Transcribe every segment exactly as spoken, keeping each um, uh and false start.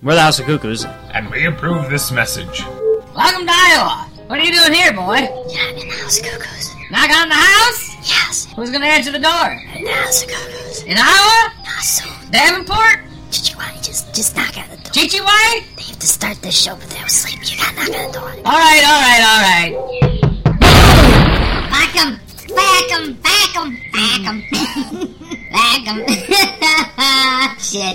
We're the House of Cuckoos. And we approve this message. Welcome to Iowa. What are you doing here, boy? Yeah, I'm in the House of Cuckoos. Knock on the house? Yes. Who's gonna answer the door? In the House of Cuckoos. In Iowa? Not soon. Davenport? Chichiwai, just, just knock on the door. Chichiwai? They have to start this show, but they'll sleep. You gotta knock on the door. Alright, alright, alright. Back 'em! Back 'em! Back 'em! Back 'em! Back 'em! Shit.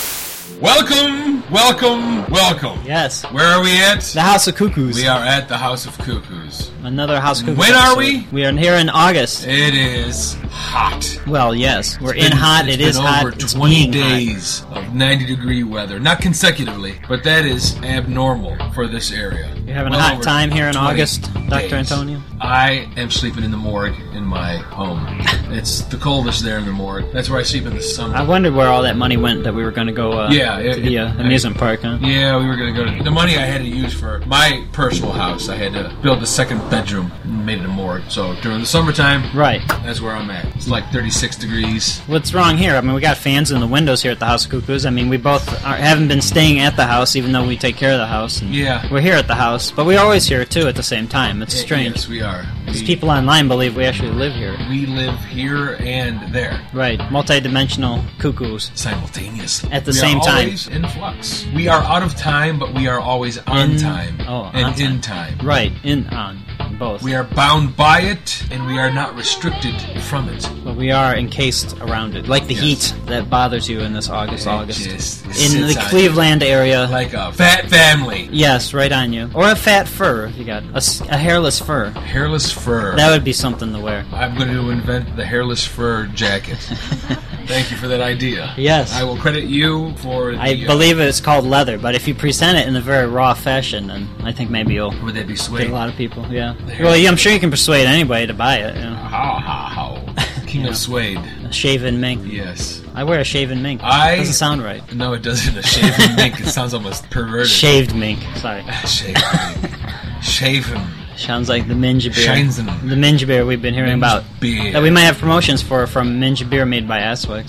Welcome, welcome, welcome. Yes. Where are we at? The House of Cuckoos. We are at the House of Cuckoos. Another House of Cuckoos. When are episode. we? We are here in August. It is hot. Well, yes. We're It's in been- hot. It's It is been hot. over It's twenty being hot. days of ninety degree weather. Not consecutively, but that is abnormal for this area. You're having Well a hot over time here in twenty August, Doctor days. Antonio? I am sleeping in the morgue in my home. It's the coldest there in the morgue. That's where I sleep in the summer. I wondered where all that money went that we were going to go uh, Yeah, it- to the uh, it- amusement park, huh? Yeah, we were going to go to... The money I had to use for my personal house, I had to build a second bedroom and made it a morgue. So during the summertime, Right. that's where I'm at. It's like thirty-six degrees. What's wrong here? I mean, we got fans in the windows here at the House of Cuckoos. I mean, we both are, haven't been staying at the house, even though we take care of the house. And Yeah. We're here at the house, but we're always here, too, at the same time. It's strange. Yes, we are. Because We, people online believe we actually live here. we live here and there. Right. Multi-dimensional cuckoos. Simultaneously. At the we same are time. always in flux. We are out of time, but we are always on In- time. oh, and on time. in time. Right. In, on. Both. We are bound by it, and we are not restricted from it. But we are encased around it. Like the Yes. heat that bothers you in this August, It August. just In sits the on Cleveland area. you like a fat family. Yes, right on you. Or a fat fur, if you got a, s- a hairless fur. Hairless fur. That would be something to wear. I'm going to invent the hairless fur jacket. Thank you for that idea. Yes. I will credit you for the... I uh, believe it's called leather, but if you present it in a very raw fashion, then I think maybe you'll Would that be get sweet? a lot of people. Yeah. hair- Well, yeah, I'm sure you can persuade anybody to buy it. You know. How, how, how. King Yeah. of Suede. A shaven mink. Yes. I wear a shaven mink. I- Doesn't sound right. No, it doesn't. A shaven mink. It sounds almost perverted. Shaved mink. Sorry. Shaven mink. Shaven. Sounds like the Minja beer. Shines them. The Minja beer we've been hearing about. Beer. That we might have promotions for from Minja beer made by Asswax.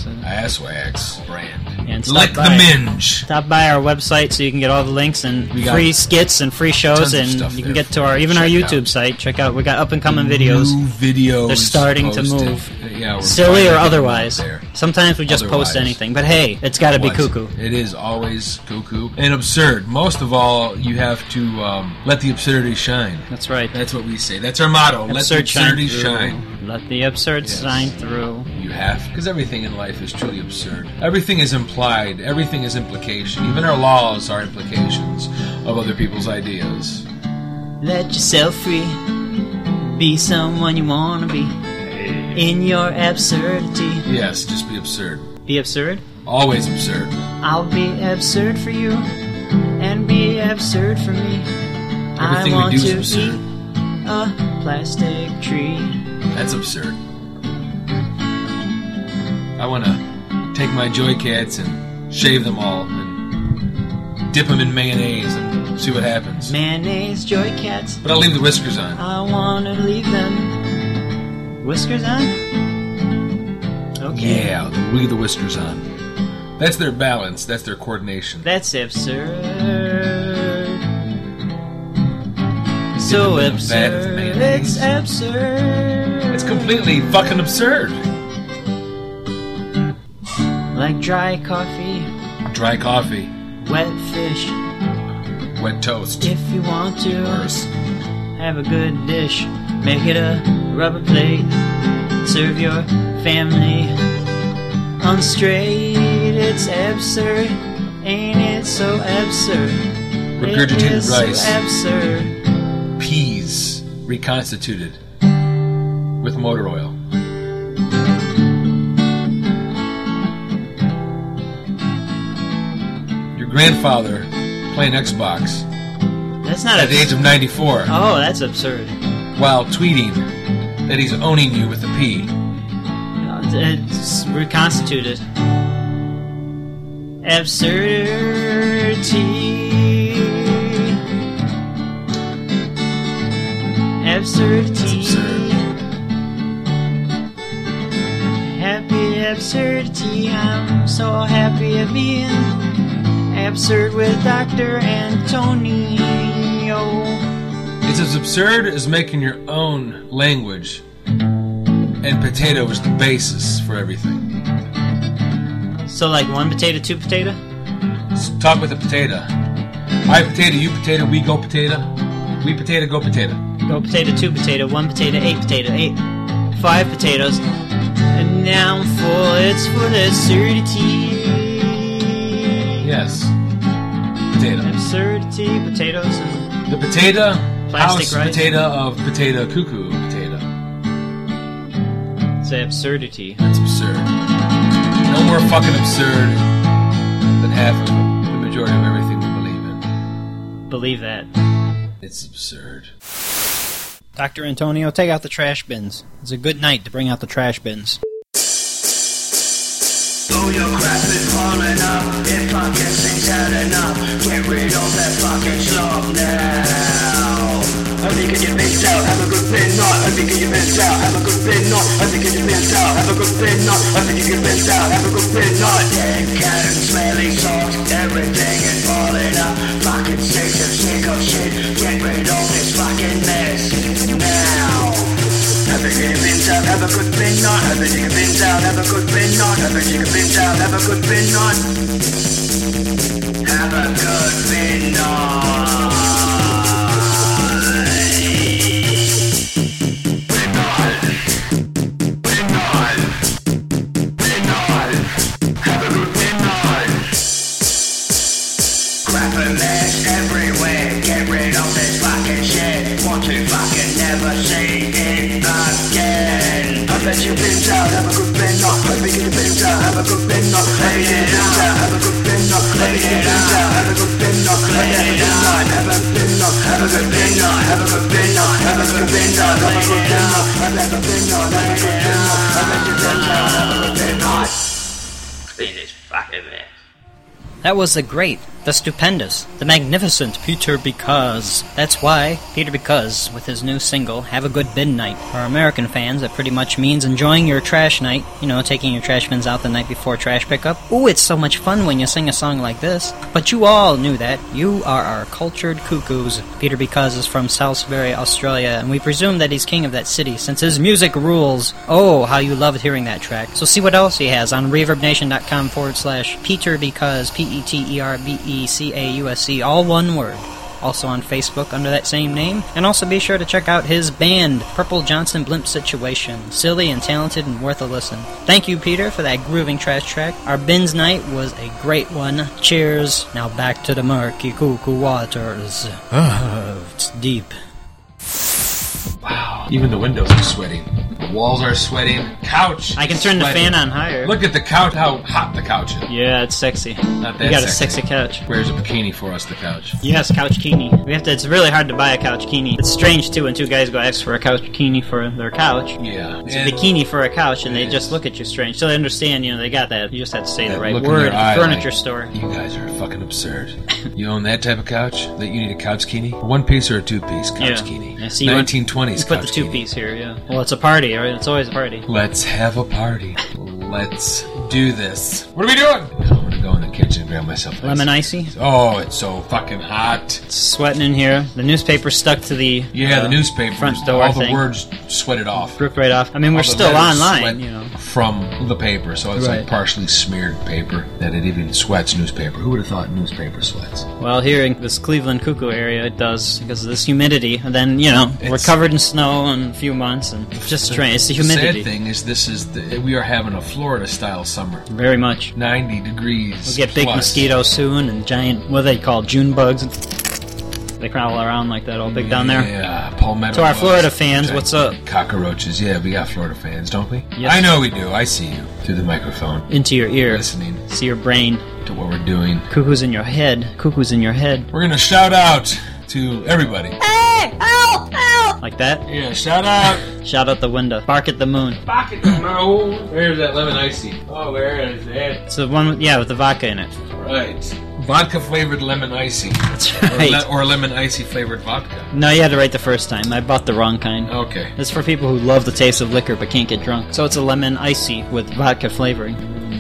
Asswax brand. And stop Lick the by. minge. Stop by our website so you can get all the links and We got free skits and free shows, tons of and stuff you can there get to our even our check YouTube out. site. Check out we got up and coming videos. New videos. They're starting to posted. move. Yeah, we're Silly finally or getting otherwise. out there. Sometimes we just post Otherwise. anything, but hey, it's got to be What? cuckoo. It is always cuckoo and absurd. Most of all, you have to um, let the absurdity shine. That's right. That's what we say. That's our motto. Let the Absurd shine absurdity through. shine. Let the absurd Yes. shine through. You have, because everything in life is truly absurd. Everything is implied. Everything is implication. Even our laws are implications of other people's ideas. Let yourself free. Be someone you wanna be. In your absurdity. Yes, just be absurd. Be absurd. Always absurd. I'll be absurd for you, and be absurd for me. I Everything we want do is to absurd. eat a plastic tree. That's absurd. I want to take my Joy Cats and shave them all and dip them in mayonnaise and see what happens. Mayonnaise, joy cats. But I'll leave the whiskers on. I want to leave them. Whiskers on? Okay. Yeah, we'll leave the whiskers on. That's their balance. That's their coordination. That's absurd. So them in a vat of absurd. mayonnaise. It's absurd. It's completely fucking absurd. Like dry coffee, Dry coffee, wet fish. wet toast. If you want to Worse. have a good dish, make it a rubber plate. Serve your family unstraight. It's absurd, ain't it so absurd? Regurgitated It is rice. so absurd. Peas reconstituted with motor oil. Your grandfather playing Xbox That's not at the age of ninety-four Oh, that's absurd. while tweeting that he's owning you with a P. It's reconstituted. Absurdity. Absurdity. That's absurd. Happy absurdity. I'm so happy at being Absurd with Doctor Antonio. It's as absurd as making your own language, and potato is the basis for everything. So like one potato, two potato? So talk with a potato. I potato, you potato, we go potato. We potato, go potato. Go potato, two potato, one potato, eight potato, eight, five potatoes. And now I'm full, it's for the absurdity. Yes. Potato. Absurdity, potatoes, and The potato, Plastic house rice. potato of potato cuckoo potato. it's absurdity. That's absurd. No more fucking absurd than half of the majority of everything we believe in. Believe that. It's absurd. Doctor Antonio, take out the trash bins. It's a good night to bring out the trash bins. Oh, your crap is falling up. If fucking things had enough, get rid of that fucking slop now. I'm thinking you missed out, have a good pin knot. I'm thinking you missed out, have a good pin knot. I'm thinking you missed out, have a good pin knot. I'm thinking you missed out, have a good pin knot. Dead cat and smelly socks, everything is falling up. Fucking sick of sick of shit. Get rid of this fucking mess now. Everything you've been down, have a good pin knot. Everything you've been down, have a good pin knot. Everything you've been down, have a good pin knot. Have a good pin knot. You've been down, have a good pin knot. I think you've been down, have a good pin knot. I think you've been down, have a good pin knot. I think you've been down, have a good pin knot. I have a pin knot, have a good pin knot, have a good pin knot, have a good pin knot, have a good pin knot, have a good pin knot, have a good pin knot, have a good pin knot, have a good pin knot. Clean this fucking mess. That was the great, the stupendous, the magnificent Peter Because. That's why Peter Because, with his new single, Have a Good Bin Night. For our American fans, that pretty much means enjoying your trash night, you know, taking your trash bins out the night before trash pickup. Ooh, it's so much fun when you sing a song like this. But you all knew that. You are our cultured cuckoos. Peter Because is from Salisbury, Australia, and we presume that he's king of that city, since his music rules. Oh, how you loved hearing that track. So see what else he has on reverbnation.com forward slash Peter Because, P E T E R B E C A U S C, all one word. Also on Facebook under that same name. And also be sure to check out his band, Purple Johnson Blimp Situation. Silly and talented and worth a listen. Thank you, Peter, for that grooving trash track. Our Bins night was a great one. Cheers. Now back to the murky cuckoo waters. It's deep. Wow. Even the windows are sweating. The walls are sweating. Couch. I can turn the sweating. fan on higher. Look at the couch, how hot the couch is. Yeah, it's sexy. Not that You got a sexy. sexy couch. Where's a bikini for us, the couch? Yes, couch kini. We have to. It's really hard to buy a couch kini. It's strange too when two guys go ask for a couch kini for their couch. Yeah. It's And a bikini for a couch, and they Yes. just look at you strange. So they understand, you know, they got that. You just have to say the that right look in word. their At eye the furniture like, store. You guys are fucking absurd. You own that type of couch? That you need a couch kini? One piece or a two piece couch Yeah. kini? Yeah, see, you want- nineteen twenties You put couch the two kini. piece here, yeah. Well, it's a party, right? It's always a party. Let's have a party. Let's do this. What are we doing? I'm gonna go in the kitchen and grab myself a Lemon icy. Oh, it's so fucking hot. It's sweating in here. The newspaper stuck to the Yeah, uh, the newspaper. front door all thing. the words sweated off. Ripped right off. I mean, we're All the still letters online, sweat you know. from the paper, so it's Right. like partially smeared paper that it even sweats newspaper. Who would have thought newspaper sweats? Well, here in this Cleveland cuckoo area, it does because of this humidity. And then, you know, we're It's- covered in snow in a few months, and it's just strange. It's the humidity. sad thing is, this is the, we are having a Florida-style summer. Very much. ninety degrees. We'll get big plus. mosquitoes soon and giant, what are they called, June bugs. They crawl around like that all big down there. Yeah, palmetto. To our bugs. Florida fans, Giant what's up? Cockroaches. Yeah, we got Florida fans, don't we? Yes. I know we do. I see you through the microphone, Into your ear. listening See your brain. to what we're doing. Cuckoo's in your head. Cuckoo's in your head. We're gonna shout out to everybody. Hey! Help! Help! Like that. Yeah, shout out. Shout out the window. Bark at the moon. Pocket no. Where's that lemon icy? Oh, where is it? It's the one, with, yeah, with the vodka in it. Right. Vodka flavored lemon icy. That's Or, right. le- or lemon icy flavored vodka. No, you had to write the first time. I bought the wrong kind. Okay. It's for people who love the taste of liquor but can't get drunk. So it's a lemon icy with vodka flavoring.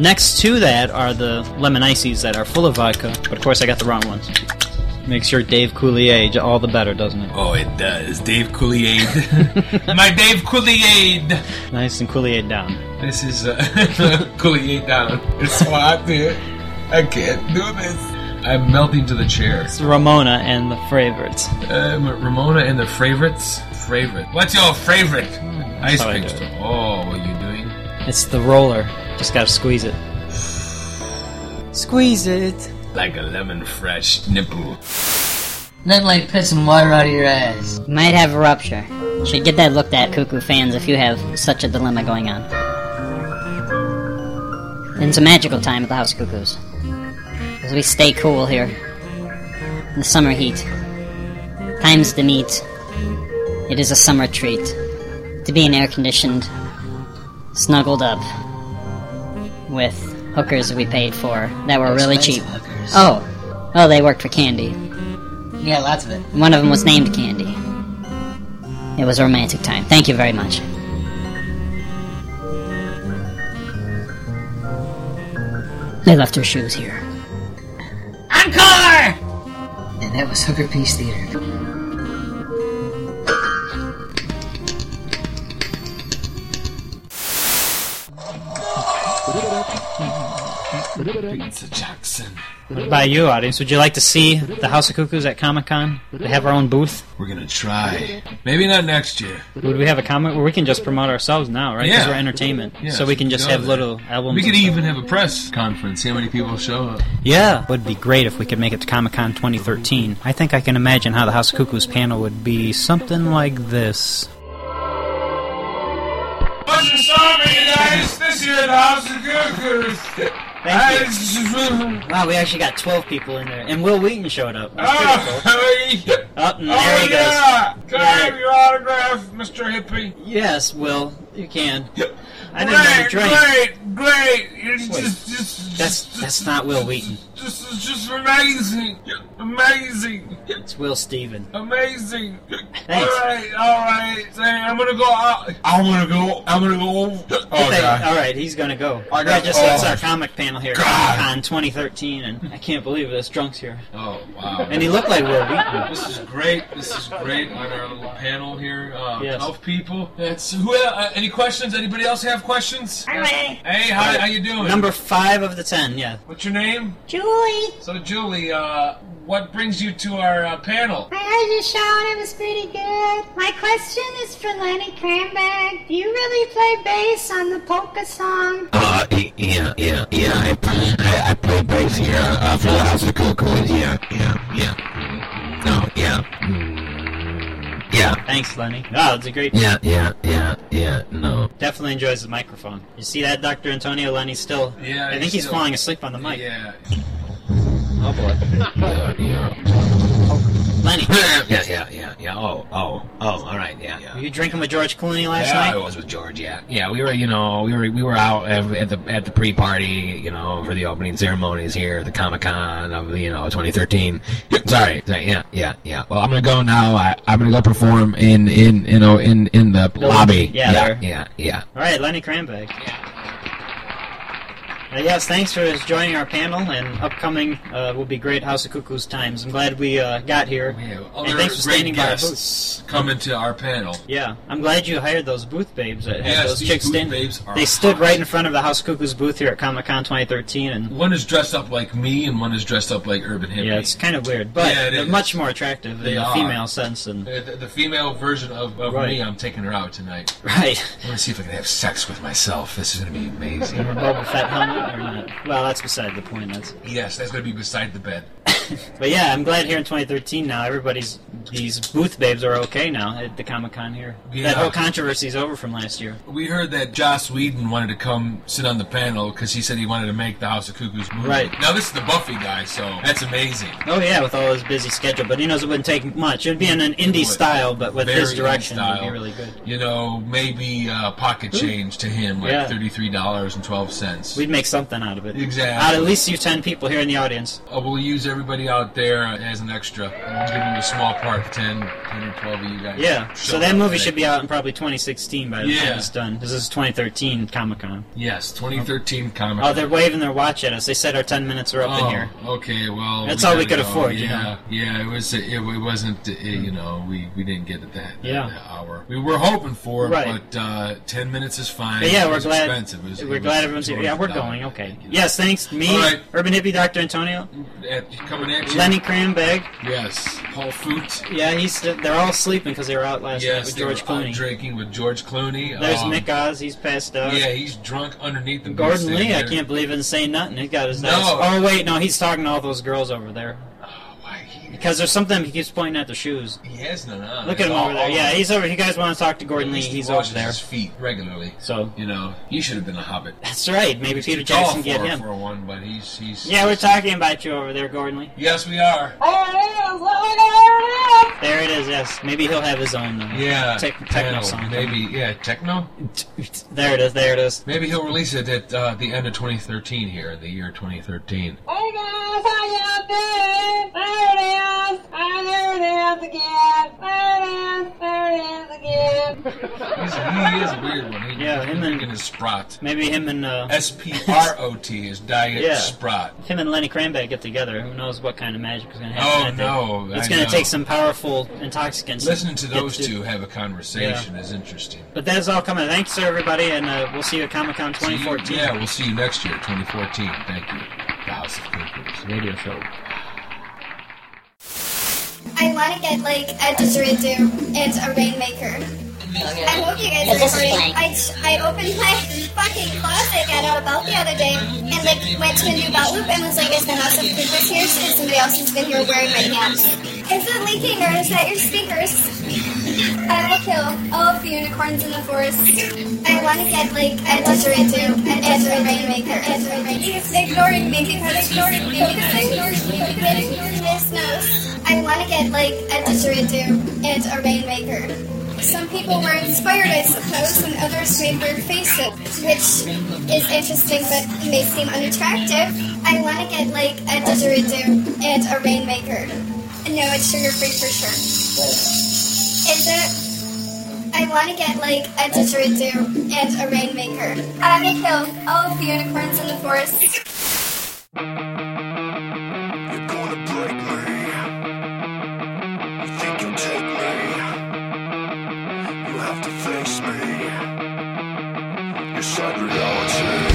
Next to that are the lemon ices that are full of vodka, but of course I got the wrong ones. Makes your Dave Coulier all the better, doesn't it? Oh, it does. Dave Coulier. My Dave Coulier. Nice and Coulier down. This is uh, Coulier down. It's so hot here. I can't do this. I'm melting to the chair. It's Ramona and the favorites. Um, Ramona and the favorites? Favorite. What's your favorite? Ice how I cream do it. store. Oh, what are you doing? It's the roller. Just gotta squeeze it. Squeeze it. Like a lemon fresh nipple. Nothing like pissing water out of your ass. You might have a rupture. Should get that looked at, Cuckoo fans, if you have such a dilemma going on. It's a magical time at the House of Cuckoos. As we stay cool here. In the summer heat. Times to meet. It is a summer treat. To be in air-conditioned, snuggled up, with hookers we paid for that were really cheap. Expensive hookers. Oh, oh, they worked for Candy. Yeah, lots of it. One of them was named Candy. It was a romantic time. Thank you very much. They left their shoes here. Encore! And that was Hooker Peace Theater. Pizza Jackson. What about you, audience? Would you like to see the House of Cuckoos at Comic-Con? They have our own booth. We're gonna try. Maybe not next year. Would we have a comic where we can just promote ourselves now, right? Because Yeah. we're entertainment. Yeah, so we can just go have there. little albums. We could and stuff. even have a press conference. See how many people show up. Yeah, would be great if we could make it to Comic-Con twenty thirteen. I think I can imagine how the House of Cuckoos panel would be something like this. What's the song, guys? This year at the House of Cuckoos. Thank you. Wow, we actually got twelve people in there. And Will Wheaton showed up. That's pretty cool. Oh, Oh, and there he goes. yeah! Can I Yeah. have your autograph, Mister Hippie? Yes, Will, you can. I didn't know you drank. Great, great! You Wait. just, just, That's just, that's not Will Wheaton. This is just amazing, amazing, It's Will Steven. amazing. Thanks. All right, all right. Say, I'm gonna go out. I'm gonna go. I'm gonna go. Oh Okay, god. all right, he's gonna go. I I got- just oh. that's our comic panel here, God. Comic-Con twenty thirteen, and I can't believe this drunk's here. Oh wow. And he looked like Will Wheaton. This is great. This is great on our little panel here. Uh, Yes. twelve people. That's who. Uh, any questions? Anybody else have questions? I'm ready. Hey, how, how you doing? Number five of the ten, yeah. What's your name? Julie, So, Julie, uh, what brings you to our uh, panel? I heard your show and it was pretty good. My question is for Lenny Cranbag. Do you really play bass on the polka song? Uh, y- yeah, yeah, yeah. I, I, I play bass here uh, for the House of Cuckoos. Yeah, yeah, yeah. No, yeah. Mm, yeah, Thanks, Lenny. Oh, it's a great. yeah, yeah, yeah, yeah. No. Definitely enjoys the microphone. You see that, Doctor Antonio? Lenny's still. Yeah, I think he's he's still- falling asleep on the mic. Yeah. Oh boy. Yeah, yeah. Lenny, yeah, yeah, yeah, yeah. Oh, oh, oh. All right. Yeah, yeah. were you drinking with George Clooney last Yeah, I night? was with George. Yeah, yeah. We were, you know, we were, we were out at at the at the pre-party, you know, for the opening ceremonies here at the Comic Con of you know twenty thirteen. Sorry, sorry. Yeah, yeah, yeah. Well, I'm gonna go now. I, I'm gonna go perform in in you know in in the lobby. yeah, yeah, there. yeah, yeah. All right, Lenny Cranbag. Uh, yes, thanks for joining our panel, and upcoming uh, will be great House of Cuckoos times. I'm glad we uh, got here, We have and other thanks for great standing by our booth. guests coming to our panel. Yeah, I'm glad you hired those booth babes. That had Yes, those these chicks booth stand- babes are They stood hot. right in front of the House of Cuckoos booth here at Comic Con twenty thirteen, and One is dressed up like me, and one is dressed up like Urban Hippie. yeah, it's kind of weird, but Yeah, it they're is. much more attractive They in the are. female sense. And Uh, the, the female version of, of Right. me, I'm taking her out tonight. right, I want to see if I can have sex with myself. This is going to be amazing. a Boba Fett helmet or not? Well, that's beside the point. That's. Yes, that's going to be beside the bed. But yeah, I'm glad here in twenty thirteen now everybody's these booth babes are okay now at the Comic Con here. Yeah. That whole controversy's over from last year. We heard that Joss Whedon wanted to come sit on the panel because he said he wanted to make the House of Cuckoos movie. Right. Now, this is the Buffy guy, so that's amazing. Oh yeah, with all his busy schedule, but he knows it wouldn't take much. It'd be in an indie would. style, but with Very his direction, indie it'd be style. really good. You know, maybe uh, pocket change to him, like Yeah. thirty-three dollars and twelve cents. We'd make something out of it. Exactly. Out of at least you ten people here in the audience. Uh, we'll use everybody everybody out there as an extra. I'll give them a small part, ten, ten or twelve of you guys. Yeah, so Show that up movie today. should be out in probably twenty sixteen by the Yeah. time it's done. This is twenty thirteen Comic-Con. Yes, twenty thirteen Comic. Oh, they're waving their watch at us. They said our ten minutes are up in Oh, here. okay, well... That's all we gotta could go. afford, you Yeah, know. yeah, it was. It, it wasn't. It, you know, we, we didn't get it that, Yeah. that hour. We were hoping for it, Right. but uh, ten minutes is fine. But yeah, It we're was glad. Expensive. It was, we're it glad was everyone's here. worth Yeah, we're the going. dollar. Okay. Thank you. Yes, thanks. Me, All right. Urban Hippie, Doctor Antonio, At, coming at you. Lenny Cranbag. Yes. Paul Foot. Yeah, he's. They're all sleeping because they were out last night Yes, with they were George out Clooney. drinking with George Clooney. There's Um, Mick Oz. He's passed out. Yeah, he's drunk underneath the booth Gordon stand Lee, I there. can't believe he didn't say nothing. He got his No. ass. Oh wait, no, he's talking to all those girls over there. Oh, why he, Because there's something he keeps pointing at the shoes. he has none on. Look at him All- over there. all Yeah, of- he's over. You guys want to talk to at Gordon Lee? least he He's over washes there. his feet regularly. So You know, he should have been a hobbit. that's right. Maybe He's Peter too tall Jackson get for, him. for one, but he's he's. Yeah, we're talking about you over there, Gordon Lee. Yes, we are. There it is. Yes, maybe he'll have his own. Uh, Yeah, tech- techno song. Maybe, yeah, techno. There it is. There it is. Maybe he'll release it at uh, the end of twenty thirteen here, the year twenty thirteen. Hey guys, how y'all doing? There it is. Ah, there it is again. There it is. There it is again. He's, he is a weird one. He, Yeah, him and- in his sprot. Maybe him and uh, S P R O T is Diet Yeah. Sprott. him and Lenny Cranbag get together. Who knows what kind of magic is going to happen? Oh, I think. no, It's I going know. to take some powerful intoxicants. Listening to get those two have a conversation is interesting. But that is all coming. Thanks, everybody, and uh, we'll see you at Comic Con twenty fourteen. See you- yeah, we'll see you next year, twenty fourteen. Thank you. The House of Cuckoos radio show. I want to get like a didgeridoo and a rainmaker. I hope you guys are This is recording. blank. I, I opened my fucking closet at out belt the other day and like went to a new belt loop and was like, is the House of Cuckoos here? Since somebody else has been here wearing my pants. Is it leaking or is that your speakers? I will kill all of the unicorns in the forest. I want to get like a didgeridoo and a rainmaker. He's ignoring me because ignoring me because ignoring me because ignoring his nose. I want to get like a didgeridoo and a rainmaker. Some people were inspired, I suppose, and others made weird faces, which is interesting but may seem unattractive. I want to get like a didgeridoo and a rainmaker. No, it's sugar-free for sure. Is it? I want to get like a didgeridoo and a rainmaker. I will kill all of the unicorns in the forest. You're gonna break me. You think you'll take me? You have to face me. Your sad reality.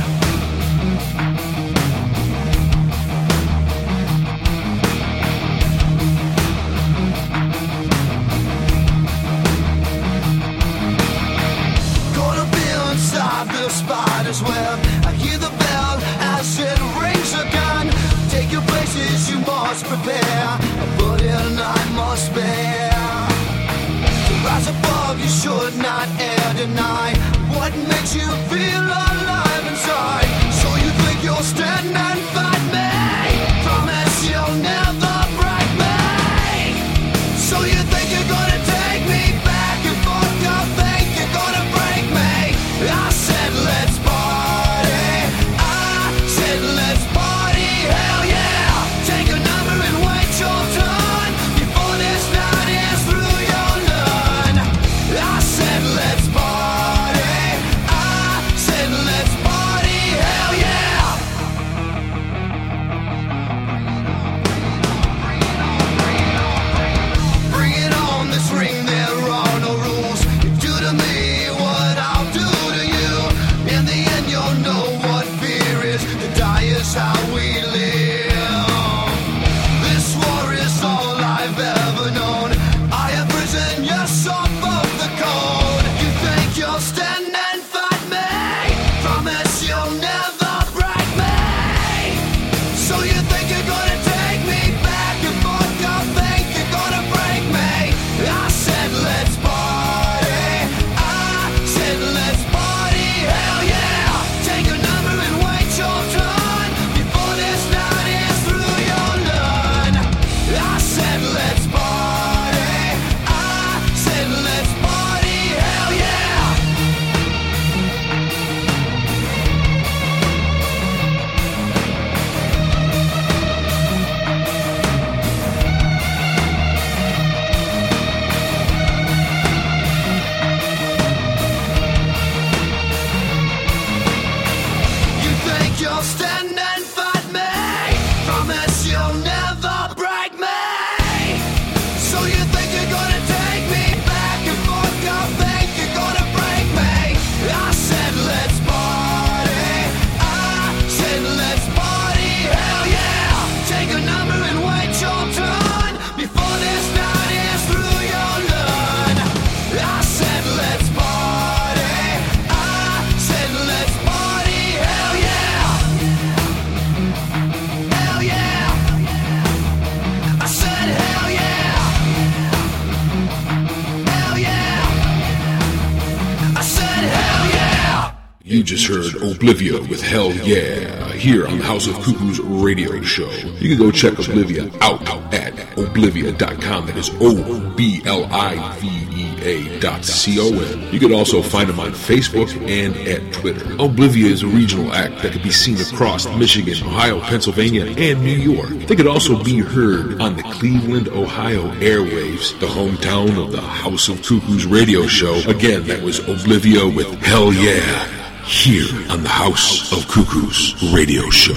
Gonna be inside the spider's web. I hear the bell as it rings again. Take your places, you must prepare. A burden I must bear. To rise above, you should not ever deny what makes you feel alive inside. So you think you'll stand and fight me? Promise you'll never break me. So you think you're gonna take me back and forth? You think you're gonna break me? I said let's party. I said let's party. Hell yeah! Take a number and wait your turn before this night is through. You'll learn. I said let's party. I said let's party. Hell yeah! So stand and fight me. Promise you'll never break me. So you think you're gonna take me back and forth? Don't think you're gonna break me. I said let's party. I said let's party. Hell yeah. Take a number and wait your turn before this night is through. You'll learn. I said let's party. I said let's party. Hell yeah. Hell yeah. I said hell yeah. Hell yeah. I said hell yeah. You just heard Oblivia with Hell Yeah here on the House of Cuckoos radio show. You can go check Oblivia out at oblivia dot com. That is O B L I V E A dot C O M. You can also find them on Facebook and at Twitter. Oblivia is a regional act that can be seen across Michigan, Ohio, Pennsylvania, and New York. They could also be heard on the Cleveland, Ohio airwaves, the hometown of the House of Cuckoos radio show. Again, that was Oblivia with Hell Yeah here on the House of Cuckoos radio show.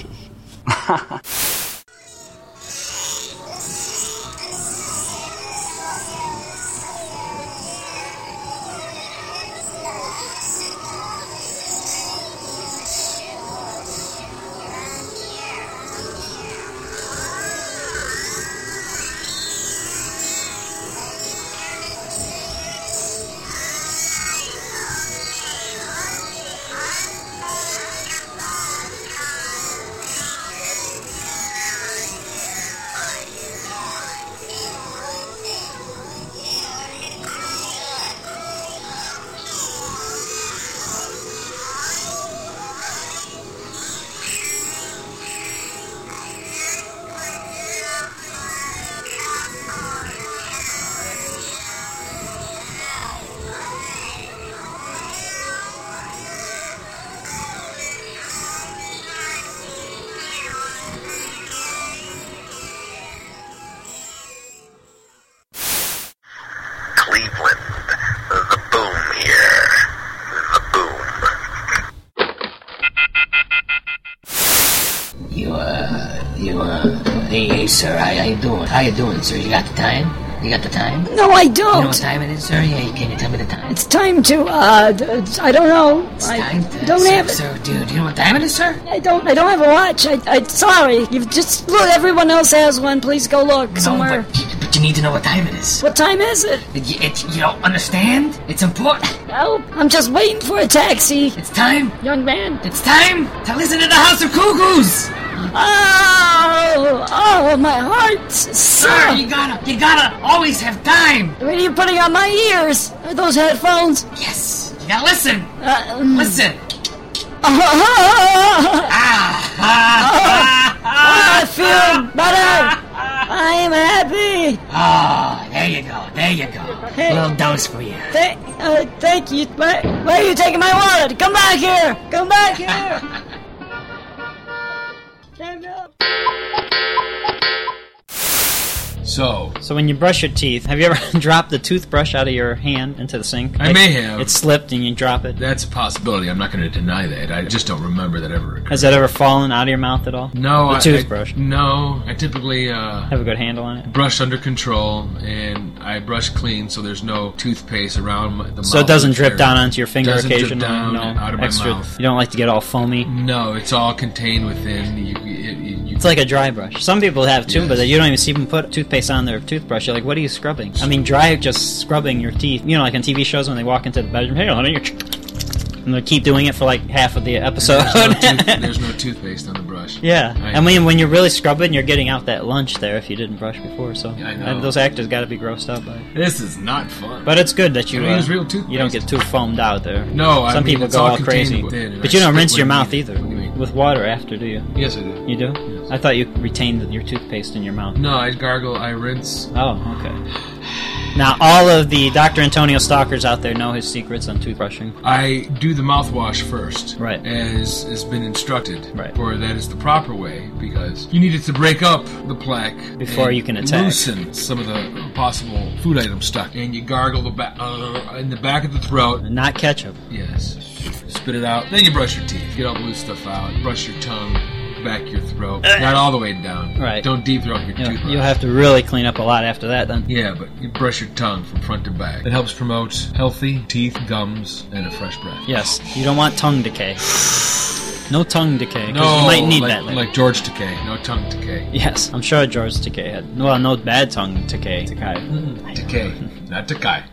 Cleveland, the boom here. The boom. You, uh, you, uh, hey, hey, sir, how, how you doing? How you doing, sir? You got the time? You got the time? No, I You know don't. what time it is, sir? Yeah, can you tell me the time? It's time to, uh, d- I don't know. It's I time to, don't sir, have it. Sir, dude, you know what time it is, sir? I don't, I don't have a watch. I, I, sorry. You've just, look, everyone else has one. Please go look somewhere. No, but, you- but you need to know what time it is. What time is it? You, it, you don't understand? It's important. No, I'm just waiting for a taxi. It's time. Young man. It's time to listen to the House of Cuckoos. Oh, oh, my heart. Sir, you gotta, you gotta always have time. What are you putting on my ears? Are those headphones? Yes, you gotta listen. Uh, um, Listen. ah, Ah, ah, I feel better. I am happy. Oh, there you go, there you go. Hey. A little dose for you. Th- uh, thank you. Where, where are you taking my wallet? Come back here. Come back here. Stand up. So, So when you brush your teeth, have you ever dropped the toothbrush out of your hand into the sink? I may have. It slipped and you drop it. that's a possibility. I'm not going to deny that. I just don't remember that ever occurred. Has that ever fallen out of your mouth at all? No, The I- toothbrush. I, no, I typically uh, Have a good handle on it? brush under control, and I brush clean, so there's no toothpaste around my, the mouth. So it doesn't drip area. down onto your finger Doesn't drip occasionally? down no, out of my extra. mouth. You don't like to get all foamy? No, it's all contained within. You, you, you, you, It's like a dry brush. Some people have too, Yes. but you don't even see them put toothpaste on their toothbrush. You're like, what are you scrubbing? I mean, dry just scrubbing your teeth. You know, like on T V shows when they walk into the bedroom, hey, honey, you're... And they keep doing it for like half of the episode. there's, no tooth, there's no toothpaste on the brush. Yeah, I- I mean, when you're really scrubbing, you're getting out that lunch there if you didn't brush before. So I know. and those actors got to be grossed out by it. This is not fun. But it's good that you I mean, uh, it's real toothpaste. you don't get too foamed out there. No, I some mean, people it's go all all contained crazy. within, and But I you don't spit rinse when your I mouth need it. either What do you mean? with water after, do you? Yes, I do. You do? Yes. I thought you retained your toothpaste in your mouth. No, I gargle, I rinse. Oh, okay. Now, all of the Doctor Antonio stalkers out there know his secrets on toothbrushing. I do the mouthwash first, Right. as has been instructed. Right. For that is the proper way, because you need it to break up the plaque Before and you can attack. loosen some of the possible food items stuck. And you gargle the back uh, in the back of the throat. Not ketchup. Yes. Spit it out. Then you brush your teeth. Get all the loose stuff out. Brush your tongue. Back your throat. Not all the way down. Right. Don't deep throat your You toothbrush. you'll have to really clean up a lot after that then. Yeah, but you brush your tongue from front to back. It helps promote healthy teeth, gums, and a fresh breath. Yes, you don't want tongue decay. No tongue decay, because No, you might need like, that later. like George Takei. No tongue decay. Yes, I'm sure George Takei had. Well, no bad tongue decay. Takei. Takei, not Takai.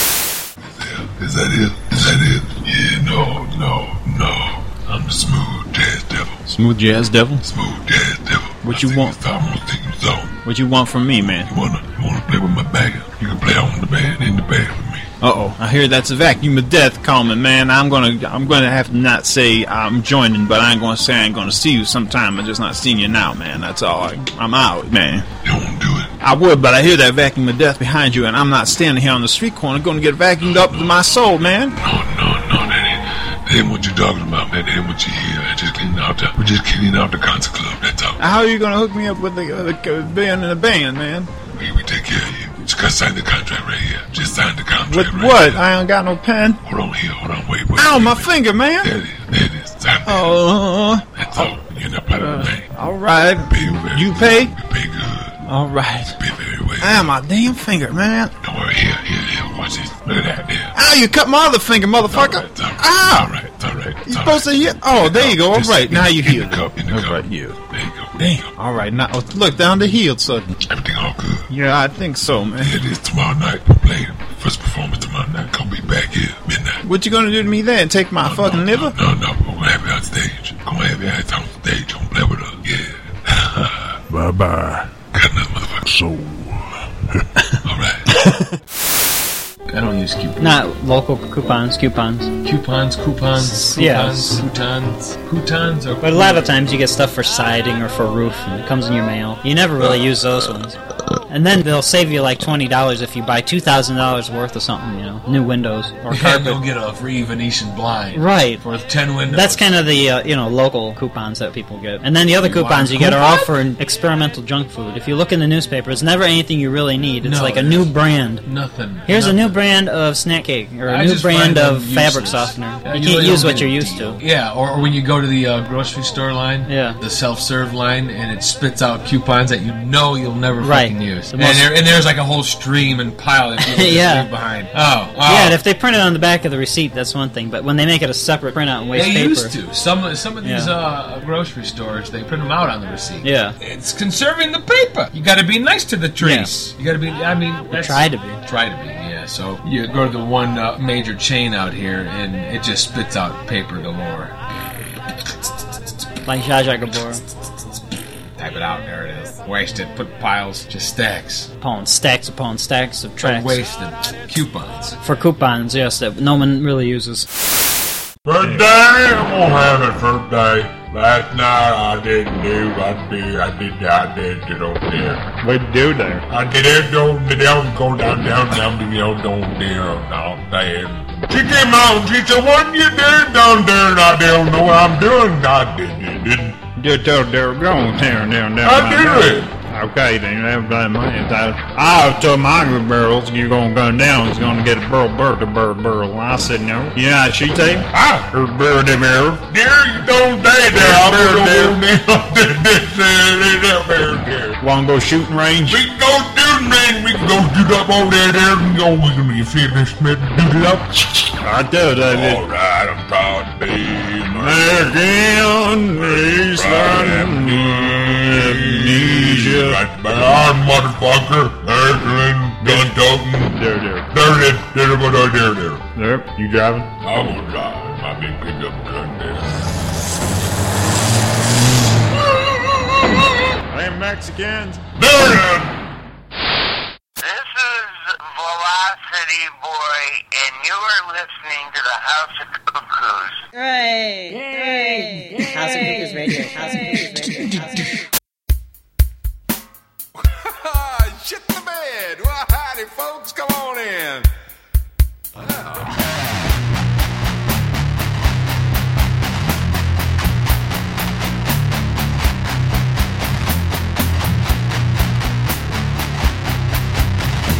Is that it? Is that it? Yeah, no, no, no. I'm the smooth jazz devil. Smooth jazz devil? Smooth jazz devil. What you want? What you want from me, man? You wanna, you wanna play with my bag? You can play on the bed, in the bed with me. Uh-oh. I hear that's a vacuum of death coming, man. I'm gonna I'm gonna have to not say I'm joining, but I ain't gonna say I ain't gonna see you sometime. I'm just not seeing you now, man. That's all. I, I'm out, man. You won't do it. I would, but I hear that vacuum of death behind you, and I'm not standing here on the street corner gonna get vacuumed up to my soul, man. No, no, no, that ain't, that ain't what you're talking about, man. That ain't what you hear. I just cleaning out the, we're just cleaning out the concert club, that's all. How are you gonna hook me up with the, uh, the uh, band and the band, man? We, we take care of you. Just gotta sign the contract right here. Just sign the contract With right what? here. I ain't got no pen. Hold on here, hold on, wait, wait. Ow, wait, my wait. finger, man. There it is, there it is. Sign it. Oh, That's all. You're not part of the thing. all right. Pay very You good. pay? You pay good. All right. Pay very well. Ah, my damn finger, man. Don't worry, here, here, here. Watch this. Look at that, there. Ah, you cut my other finger, motherfucker. It's all right, Ah! it's all right, it's all right. You supposed to hear? Oh, there you go. All Just right, in- now you in healed. the cup, in the All cup. right, you. There you go. There you Damn. go. All right, now look down the heel, son. Everything all good. Yeah, I think so, man. It is tomorrow night. We're playing first performance tomorrow night. Gonna be back here midnight. What you gonna do to me then? Take my fucking liver? No, no, we're gonna have you on stage. Gonna have you ass on stage. Gonna play with us. Yeah. Bye bye. Got another motherfucking soul. All right. I don't use coupons. Not local coupons, coupons. Coupons, coupons, coupons, Yes. coupons, coupons, or But a lot of times you get stuff for siding or for roof, and it comes in your mail. You never really use those ones. And then they'll save you like twenty dollars if you buy two thousand dollars worth of something, you know, new windows or and carpet. you'll get a free Venetian blind. Right. For ten windows. That's kind of the, uh, you know, local coupons that people get. And then the other You coupons want you get are all coupon? for experimental junk food. If you look in the newspaper, it's never anything you really need. It's No, like a it new isn't. brand. Nothing. Here's nothing. a new brand of snack cake, or a I new just brand find them of fabric useless. softener. Yeah, You you can't really use don't what get you're a used deal. to. Yeah, or, or when you go to the uh, grocery store line, Yeah. the self-serve line, and it spits out coupons that you know you'll never Right. fucking use. The And, most- there, and there's like a whole stream and pile that people just Yeah. leave behind. Oh, oh. Yeah, and if they print it on the back of the receipt, that's one thing. But when they make it a separate printout and waste They paper, used to. Some some of these Yeah. uh, grocery stores, they print them out on the receipt. Yeah. It's conserving the paper. You got to be nice to the trees. You got to be. I mean, that's, try to be. Try to be. Yeah. So you go to the one uh, major chain out here, and it just spits out paper galore. like Zsa Zsa Gabor. Type it out. There it is. Wasted. Put piles. Just stacks. Upon stacks upon stacks of tracks. Wasted coupons. For coupons, yes, that no one really uses. First day, I'm gonna have it first day. Last night I didn't do, I did, I did, I did, it on there. What'd you do there? I did it, don't, down, go down, down, down, down, down there, down there. She came out and she said, what you doing down there? And I don't know what I'm doing. I did it, didn't. Just tell Daryl, go on, down, down, down. I did it. Okay, then you have done money. I told my barrels you're gonna go down. It's gonna get a burl, burl, to burl, burl. And I said no. You know what she say? I heard burl, the barrel. There you don't stay there. I'm gonna go there. Wanna go shooting range? We can go do man. We can go do up over there. There we go. We can be feeling Smith. Do it up. I tell that. All right, I'm proud to be Again, it's amnesia. Right by our motherfucker, Ertland, gun toting. There, there. There it is. There it is. There it is. There, you driving? I'm gonna drive my big pickup truck there. Them Mexicans. There it is. This is Velocity Boy, and you are listening to the House of Cuckoos. Hooray! Hooray! House of Cuckoos Radio. House of Cuckoos Radio. House of Cuckoos. Shit the bed. Well, howdy, folks. Come on in. Wow.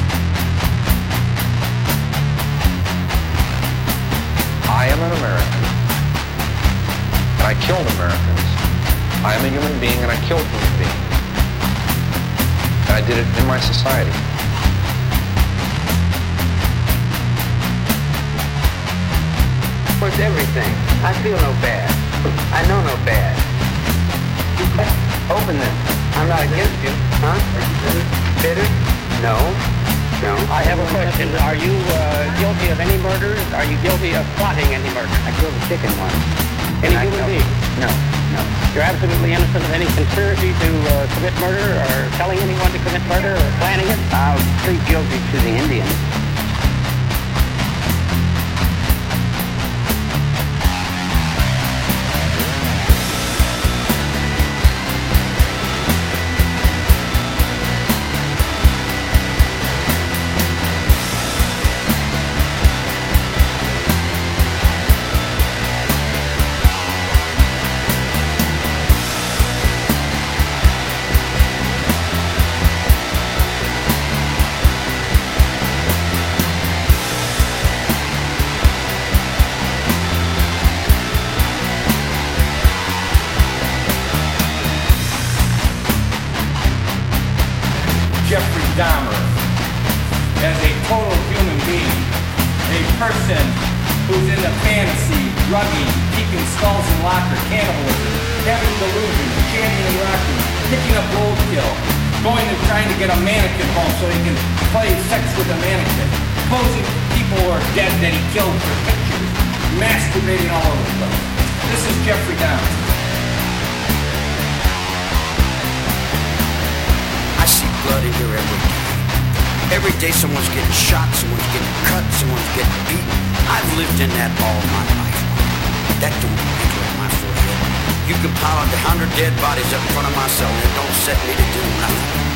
I am an American. killed Americans. I am a human being and I killed human beings. And I did it in my society. What's everything? I feel no bad. I know no bad. Open them. I'm not against you. Huh? Are you bitter? Bitter? No. No. I have a question. Are you uh, guilty of any murders? Are you guilty of plotting any murder? I killed a chicken once. Any human being? No. No. You're absolutely innocent of any conspiracy to uh, commit murder or telling anyone to commit murder or planning it? I'll plead guilty to the Indians. Jeffrey Dahmer as a total human being, a person who's into fantasy, drugging, keeping skulls in locker, cannibalism, having delusions, chanting and rocking, picking up roadkill, going and trying to get a mannequin home so he can play sex with a mannequin, posing people who are dead that he killed for pictures, masturbating all over the place. This is Jeffrey Dahmer. I see blood in here every day. Every day someone's getting shot, someone's getting cut, someone's getting beaten. I've lived in that all my life. That don't wrinkle in my forehead. You can pile up a hundred dead bodies up in front of my cell and it don't set me to do nothing.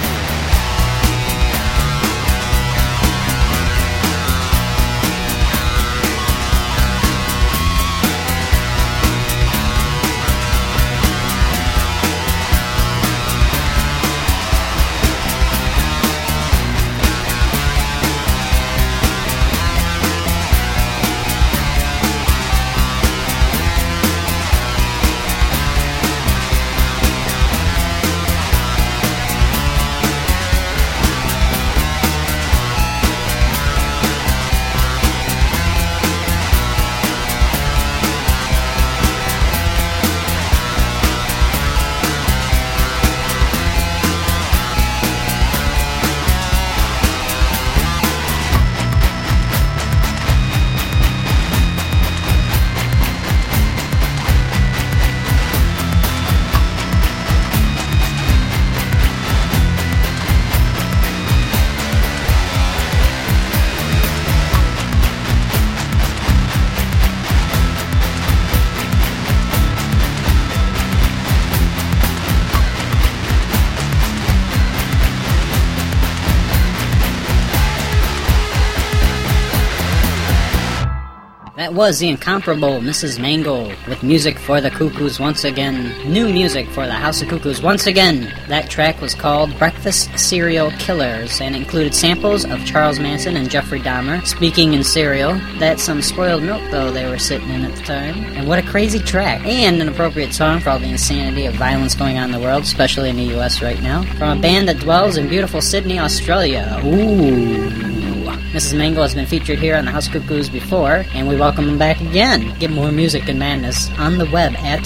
That was the incomparable Missus Mangle with music for the Cuckoos once again. New music for the House of Cuckoos once again. That track was called Breakfast Cereal Killers and included samples of Charles Manson and Jeffrey Dahmer speaking in cereal. That's some spoiled milk, though, they were sitting in at the time. And what a crazy track. And an appropriate song for all the insanity of violence going on in the world, especially in the U S right now. From a band that dwells in beautiful Sydney, Australia. Ooh. Missus Mangle has been featured here on the House of Cuckoos before, and we welcome them back again. Get more music and madness on the web at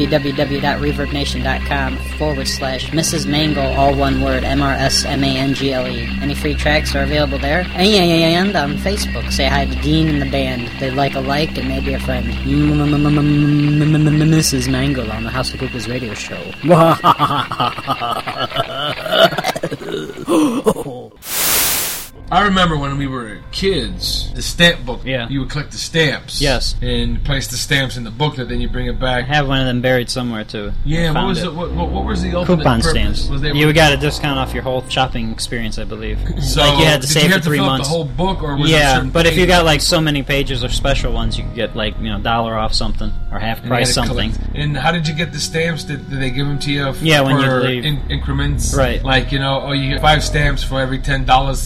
www.reverbnation.com forward slash Missus Mangle, all one word, M R S M A N G L E. Any free tracks are available there. And on Facebook, say hi to Dean and the band. They'd like a like and maybe a friend. Missus Mangle on the House of Cuckoos radio show. I remember when we were kids, the stamp book, yeah. you would collect the stamps. Yes. And place the stamps in the booklet, then you bring it back. I have one of them buried somewhere, too. Yeah, what was it. it what, what, what was the ultimate Coupon purpose? stamps. Was they you got a discount off your whole shopping experience, I believe. So, like you had to did save you have for to three fill out months. the whole book, or was yeah, it certain but if you pages? got like so many pages or special ones, you could get like, you know, dollar off something or half And price you had to something. collect- And how did you get the stamps? Did, did they give them to you f- Yeah, when you for leave. In, increments? Right. Like, you know, oh, you get five stamps for every ten dollars Eagle per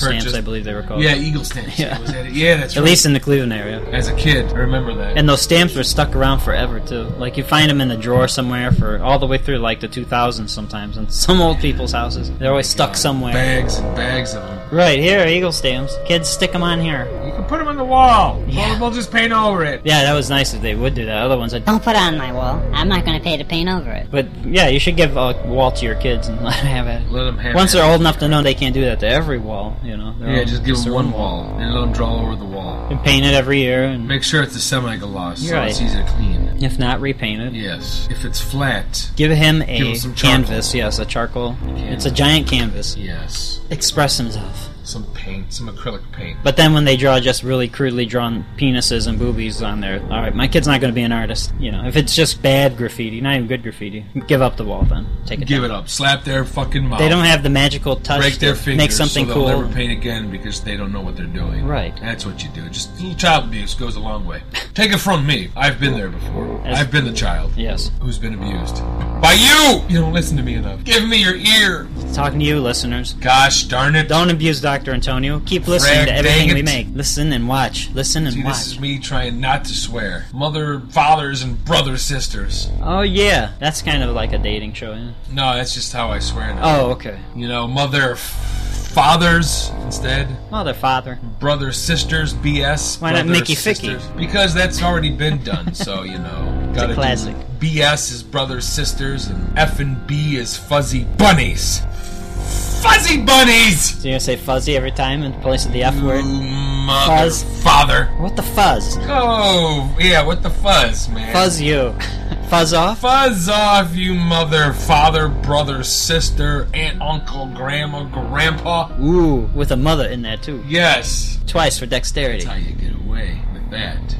stamps, purchased. I believe they were called. Yeah, Eagle stamps. Yeah, Was that it? Yeah, that's At right. least in the Cleveland area. As a kid, I remember that. And those stamps were stuck around forever, too. Like, you find them in the drawer somewhere for all the way through, like, the two thousands sometimes. In some old people's houses. They're always stuck somewhere. Bags and bags of them. Right, here, Eagle stamps. Kids, stick them on here. You can put them on the wall. Yeah. We'll, we'll just paint over it. Yeah, that was nice if they would do that. Other ones, I'd... Don't put it on my wall. I'm not going to pay to paint over it. But, yeah, you should give a wall to your kids and let them have it. Let them have Once it. they're old enough to know they can't do that to every wall, you know. They're Yeah, all- just give them their one own wall and let them draw over the wall. And paint it every year. And Make sure it's a semi-gloss so You're right. it's easy to clean. if not, repaint it. Yes. If it's flat, Give him Give a him some charcoal. canvas. Yes, a charcoal. It's a giant canvas. yes. Express himself. Some paint, some acrylic paint. But then when they draw just really crudely drawn penises and boobies on there, all right, my kid's not going to be an artist. You know, if it's just bad graffiti, not even good graffiti, give up the wall then. Take it Give down. it up. Slap their fucking mouth. They don't have the magical touch Break their to fingers make something so cool. they'll never paint again because they don't know what they're doing. Right. That's what you do. Just a little child abuse goes a long way. Take it from me. I've been there before. As- I've been the child. Yes. Who's been abused. By you! You don't listen to me enough. Give me your ear. Talking to you, listeners. Gosh darn it. Don't abuse Doctor Antonio. Keep listening Frag to everything dang we it. make. Listen and watch. Listen and See, watch. this is me trying not to swear. Mother, fathers, and brother, sisters. Oh, yeah. That's kind of like a dating show, yeah. No, that's just how I swear now. Oh, okay. You know, mother, f- fathers instead. Mother, father. Brother, sisters, B S. Why not brother, Mickey sisters. Ficky? Because that's already been done, so, you know. It's a gotta do- classic. B S is brothers, sisters, and F and B is fuzzy bunnies. Fuzzy bunnies! So you're going to say fuzzy every time in place of the F word? Mother, Fuzz. father. What the fuzz? Oh, yeah, what the fuzz, man? Fuzz you. Fuzz off? Fuzz off, you mother, father, brother, sister, aunt, uncle, grandma, grandpa. Ooh, with a mother in there, too. Yes. Twice for dexterity. That's how you get away with that.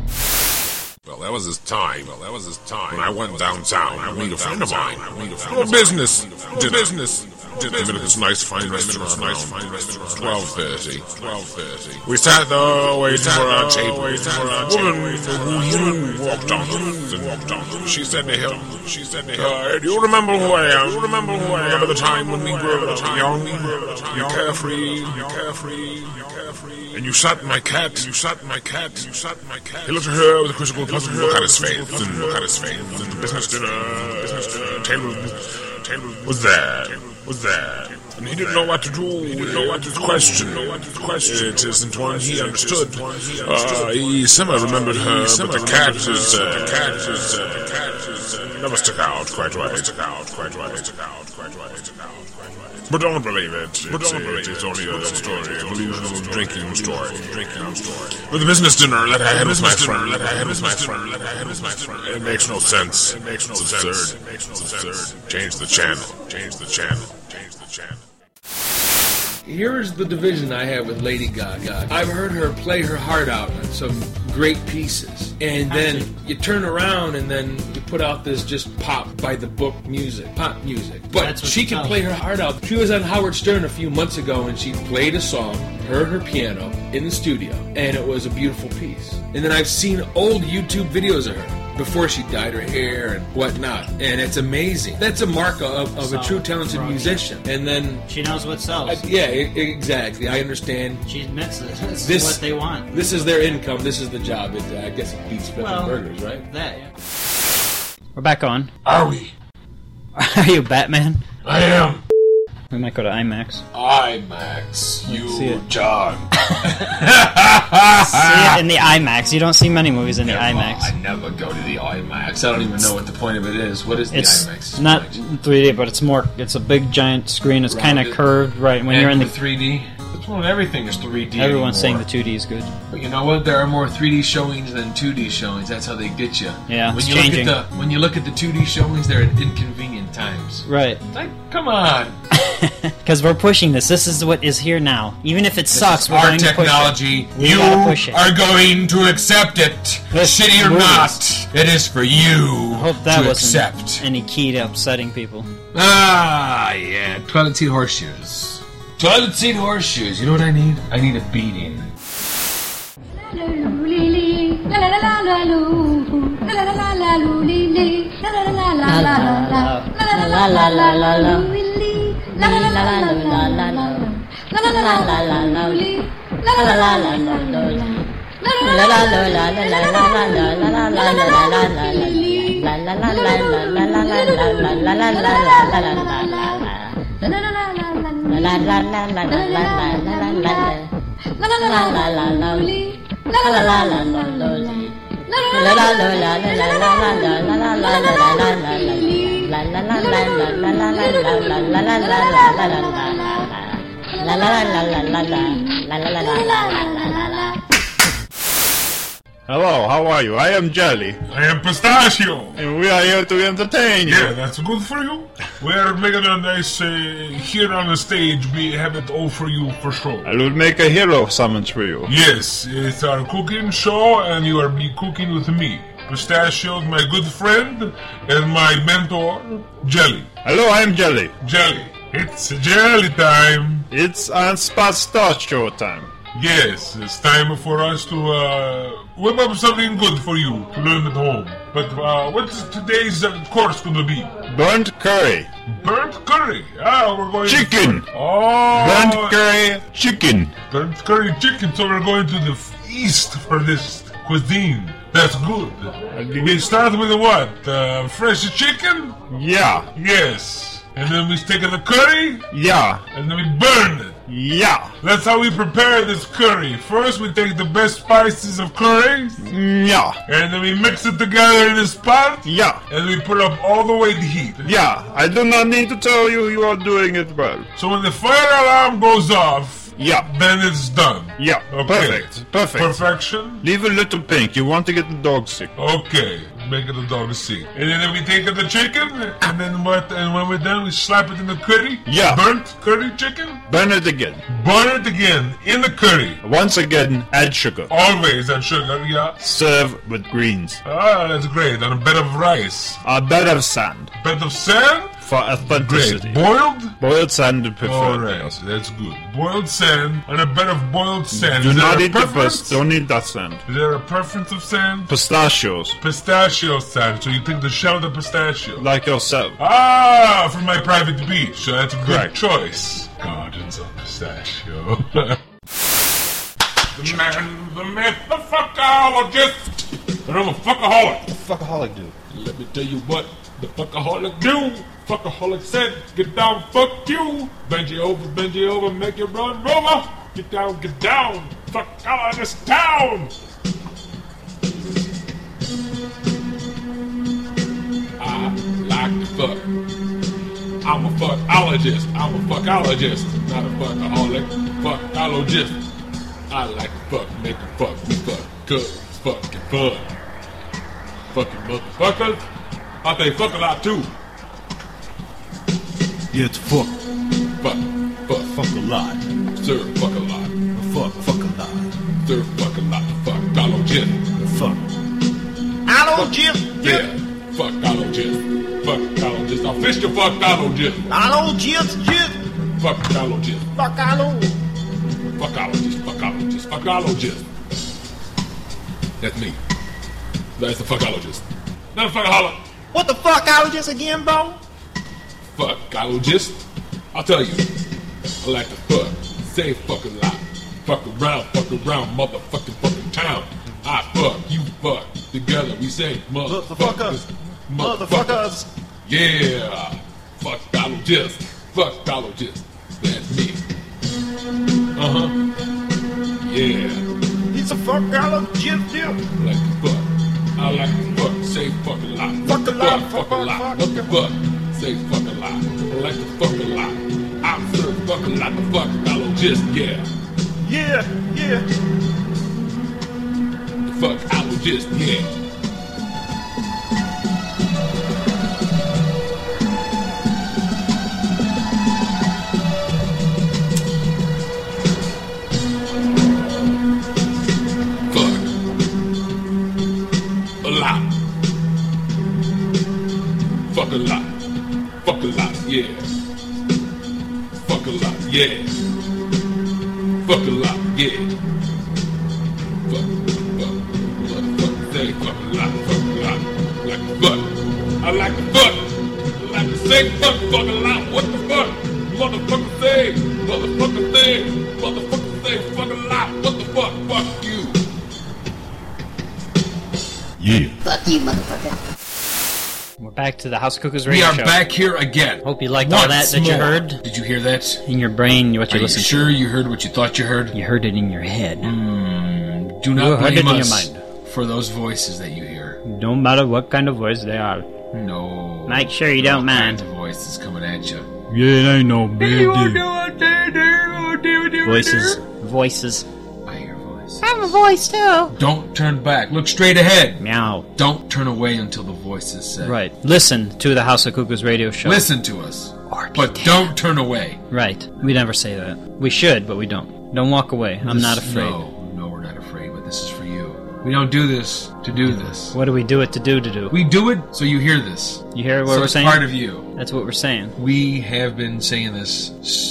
Well, that was his time. Well, that was his time. When I went downtown, I meet a friend of mine. No business. Did business. Did a minute this nice fine restaurant. Nice fine restaurant. Twelve thirty. Twelve thirty. We sat there waiting for our table. Woman who he knew walked on and walked on. She said to him. She said to him. Uh, do you remember who I am? Do you remember who I am? Remember the time when we were young? You're carefree. You're carefree. You're carefree. And you shot my cat. You shot my cat. You shot my cat. He looked at her with a quizzical puzzled look at his face. And look at his face. And the business dinner. Business dinner. Table. Table was there. Was there. And he didn't know what to do. He didn't know what to question. It isn't one he understood. Uh, he somehow remembered her, but the cat is, uh, cat is, uh, cat is, uh, never stuck out quite right. Stuck out quite right. Stuck out quite right. Stuck out quite right. But don't believe it. But don't believe it. It's only a story, a delusional drinking story. Drinking story. With the business dinner that I had with my friend. That I had with my friend. That I had with my friend. It makes no sense. It makes no sense. Absurd. It makes no sense. Change the channel. Change the channel. Change the channel. Here's the division I have with Lady Gaga. I've heard her play her heart out on some great pieces. And then you turn around and then you put out this just pop by the book music, pop music. But That's what she you can tell play me. her heart out. She was on Howard Stern a few months ago and she played a song, heard her piano in the studio, and it was a beautiful piece. And then I've seen old YouTube videos of her before she dyed her hair and whatnot, and it's amazing. That's a mark of, of a true talented musician. And then She knows what sells. I, yeah, e- exactly. I understand. She admits it. This, This is what they want. This is their income. This is the job. It, I guess it beats flipping Well, burgers, right? That, yeah. We're back on. Are we? Are you Batman? I am. We might go to IMAX. IMAX. see You, it. John. See it in the IMAX. You don't see many movies in the IMAX. I never go to the IMAX. I don't even know what the point of it is. What is the It's IMAX? not three D, but it's more. It's a big giant screen. It's kind of Rounded. curved, right? When And you're in for the three D. It's one of everything is three D. Everyone's saying anymore. the two D is good. But you know what? There are more three D showings than two D showings. That's how they get you. Yeah, when it's you changing. look at the when you look at the two D showings, they're at inconvenient times. Right. Like, come on. Because we're pushing this. This is what is here now. Even if it sucks, we're Our going technology. to push it. We You gotta push it. are going to accept it, This shitty or movies. not. It is for you I hope that to wasn't accept. any key to upsetting people. Ah, yeah, toilet seat horseshoes. Toilet seat horseshoes. You know what I need? I need a beating. La la la la la la. La la la la la la. La la la la la la la la la la la la la la la la. La la la la la la la la la la la la la la la la la. La la la la la la la la la la la la la la. La la la la la la. La la la la la la. La la la la la la la la la la la la la la la. La la la la la la la la la la la la la la la la la. La la la la la la la la la la la la la. Hello, how are you? I am Jelly. I am Pistachio. And we are here to entertain you. Yeah, that's good for you. We are making a nice, uh, here on the stage, we have it all for you for sure. I will make a hero summons for you. Yes, it's our cooking show and you are be cooking with me. Pistachio, my good friend, and my mentor, Jelly. Hello, I am Jelly. Jelly. It's jelly time. It's on Pistachio time. Yes, it's time for us to uh, whip up something good for you to learn at home. But uh, what's today's uh, course going to be? Burnt curry. Burnt curry. Ah, we're going chicken. To... Oh, burnt curry chicken. Burnt curry chicken. So we're going to the east for this cuisine. That's good. We start with what? Uh, fresh chicken? Yeah. Yes. And then we stick in the curry? Yeah. And then we burn it? Yeah. That's how we prepare this curry. First we take the best spices of curry. Yeah. And then we mix it together in this pot. Yeah. And we put up all the way the heat. Yeah. I do not need to tell you, you are doing it well. So when the fire alarm goes off, yeah, then it's done. Yeah. Okay. Perfect. Perfect. Perfection. Leave a little pink. You want to get the dog sick. Okay. Make it the dog sick. And then we take the chicken, and then what? And when we're done, we slap it in the curry. Yeah. Burnt curry chicken. Burn it again. Burn it again in the curry. Once again, add sugar. Always add sugar. Yeah. Serve with greens. Ah, that's great. On a bed of rice. A bed of sand. Bed of sand. For authenticity. Great. Boiled? Boiled sand preferred. Alright, that's good. Boiled sand on a bed of boiled sand. Do Is not there a eat the preference? pist- Don't eat that sand. Is there a preference of sand? Pistachios. Pistachio sand. So you take the shell of the pistachio. Like yourself. Ah, from my private beach. So that's a good Correct. choice. Gardens of pistachio. The man, the myth, the fuckologist. And I'm a fuckaholic. What the fuckaholic do? Let me tell you what the fuckaholic do. Fuckaholic said, get down, fuck you. Bend you over, bend you over, make you run, rover. Get down, get down. Fuckologist town. I like to fuck. I'm a fuckologist. I'm a fuckologist. Not a fuckaholic. Fuckologist. I like to fuck, make a fuck, we fuck, cause it's fucking fun. Fucking motherfuckers. I think fuck a lot too. Yeah, it's fuck. Fuck, fuck, Fuck a lot. sir, fuck a lot. Fuck, fuck a lot. Sir, fuck a lot. Fuckologist. Fuck. Fuckologist? Yeah. Fuckologist. Fuckologist. I'll fish your fuckologist. Fuckologist, jit. Fuckologist. Fuckologist. Fuckologist. Fuckologist. Fuckologist. That's me. That's the fuckologist. Not a fuckaholic. What the fuckologist again, bro? Fuckologist. I'll tell you. I like to fuck. Say fuck a lot. Fuck around, fuck around, motherfucking fucking town. I fuck, you fuck. Together we say motherfuckers. Motherfuckers. Yeah. Fuckologist. Fuckologist. That's me. Uh-huh. Yeah. He's a fuckologist, dude. I like to fuck. I like to fuck. Say fuck a lot. Fuck a lot, Fuck, fuck, fuck a lot. fuck, What the fuck? Say fuck a lot. I like to fuck a lot. I'm sure fuck a lot. The fuckologist. Yeah. Yeah, yeah. Fuckologist. Yeah. Fuck. A lot. Fuck a lot. Fuck a lot, yeah. Fuck a lot, yeah. Fuck a lot, yeah. Fuck, fuck, motherfucker say fuck a lot, fuck a lot. Like to fuck. I like to fuck. I like to say fuck, fuck a lot. What the fuck? Motherfucker say Motherfucker thing. Motherfucker thing. Fucking lie. What the fuck? Fuck you. Yeah. Fuck you, motherfucker. We're back to the House of Cuckoos We radio are show. back here again. Hope you liked all that Once that you more. heard. Did you hear that? In your brain, what you Are you listened sure you heard what you thought you heard? to. You heard it in your head. Mm, do You not heard it blame in your us mind. for those voices that you hear. Don't matter what kind of voice they are. No. Make sure you All don't mind. kinds of voices coming at you. Yeah, it ain't no big deal. Voices. Voices. I hear voices. I have a voice too. Don't turn back. Look straight ahead. Meow. Don't turn away until the voices say. Right. Listen to the House of Cuckoos radio show. Listen to us. But don't turn away. Right. We never say that. We should, but we don't. Don't walk away. I'm This- not afraid. No, no, we're not afraid, but this is for you. We don't do this to do this. What do we do it to do to do? We do it so you hear this. You hear what so we're it's saying? part of you. That's what we're saying. We have been saying this